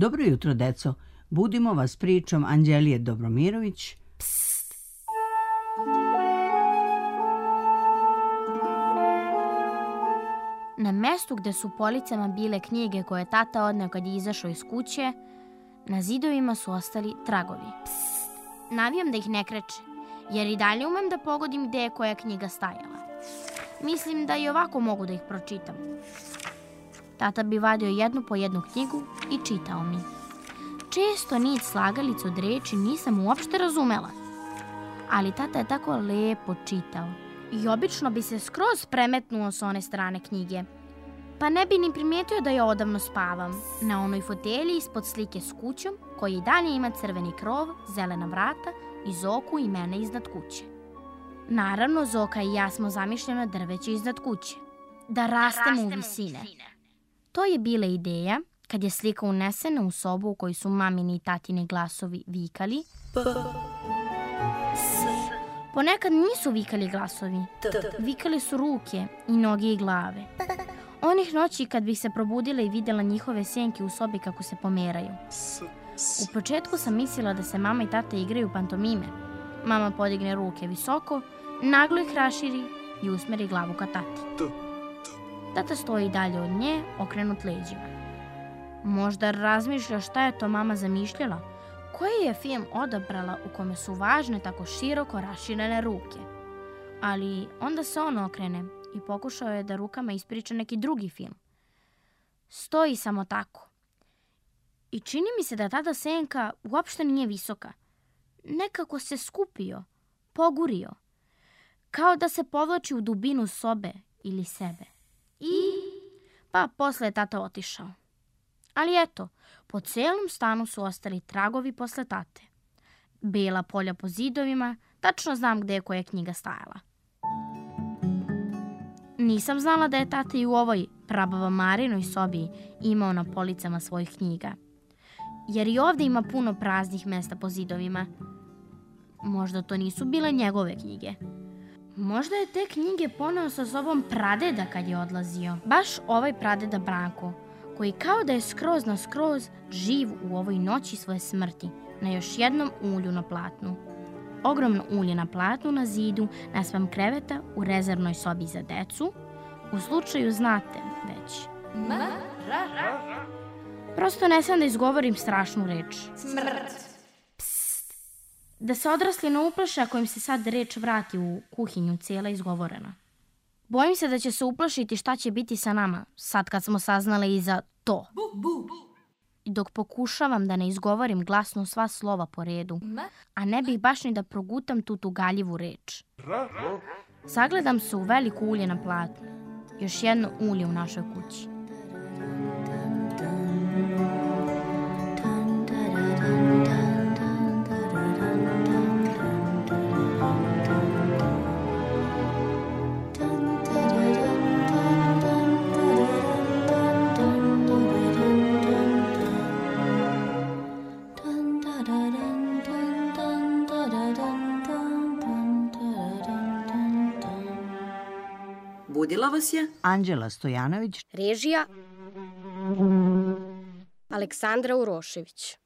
Dobro jutro, deco. Budimo vas pričom Anđelije Dobromirović. Psst. Na mestu gde su policama bile knjige koje je tata odneo kad je izašao iz kuće, na zidovima su ostali tragovi. Psst. Navijam da ih ne kreće, jer i dalje umem da pogodim gde je koja knjiga stajala. Mislim da i ovako mogu da ih pročitam. Tata bi vadio jednu po jednu knjigu i čitao mi. Često nit slagalicu od reči nisam uopšte razumela. Ali tata je tako lepo čitao i obično bi se skroz premetnuo s one strane knjige. Pa ne bi ni primijetio da ja odavno spavam na onoj fotelji ispod slike s kućom, koji i dalje ima crveni krov, zelena vrata i Zoku i mene iznad kuće. Naravno, Zoka i ja smo zamišljeno drveće iznad kuće. Da rastemo u visine. To je bila ideja kad je slika unesena u sobu u kojoj su mamini i tatini glasovi vikali S. Ponekad nisu vikali glasovi. Vikali su ruke i noge i glave. Onih noći kad bih se probudila i vidjela njihove senke u sobi kako se pomeraju. U početku sam mislila da se mama i tata igraju pantomime. Mama podigne ruke visoko, naglo ih raširi i usmeri glavu ka tati. Tata stoji dalje od nje, okrenut leđima. Možda razmišlja šta je to mama zamišljala, koji je film odabrala u kome su važne tako široko raširene ruke. Ali onda se on okrene i pokušao je da rukama ispriča neki drugi film. Stoji samo tako. I čini mi se da tada senka uopšte nije visoka. Nekako se skupio, pogurio, kao da se povlači u dubinu sobe ili sebe. Pa posle je tata otišao. Ali eto, po celom stanu su ostali tragovi posle tate. Bela polja po zidovima, tačno znam gde je koja knjiga stajala. Nisam znala da je tata i u ovoj prabava Marinoj sobi imao na policama svojih knjiga. Jer i ovde ima puno praznih mesta po zidovima. Možda to nisu bile njegove knjige. Možda je te knjige poneo sa sobom pradeda kad je odlazio. Baš ovaj pradeda Branko, koji kao da je skroz na skroz živ u ovoj noći svoje smrti, na još jednom ulju na platnu. Ogromno ulje na platnu na zidu, naspram kreveta u rezervnoj sobi za decu. U slučaju znate već. Prosto ne sam da izgovorim strašnu reč. Smrt. Da se odrasli ne uplaše ako im se sad reč vrati u kuhinju cijela izgovorena. Bojim se da će se uplašiti šta će biti sa nama, sad kad smo saznali i za to. I dok pokušavam da ne izgovorim glasno sva slova po redu, a ne bih baš ni da progutam tu tugaljivu reč. Zagledam se u veliko ulje na platnu. Još jedno ulje u našoj kući. Budila vas je Anđela Stojanović. Režija Aleksandra Urošević.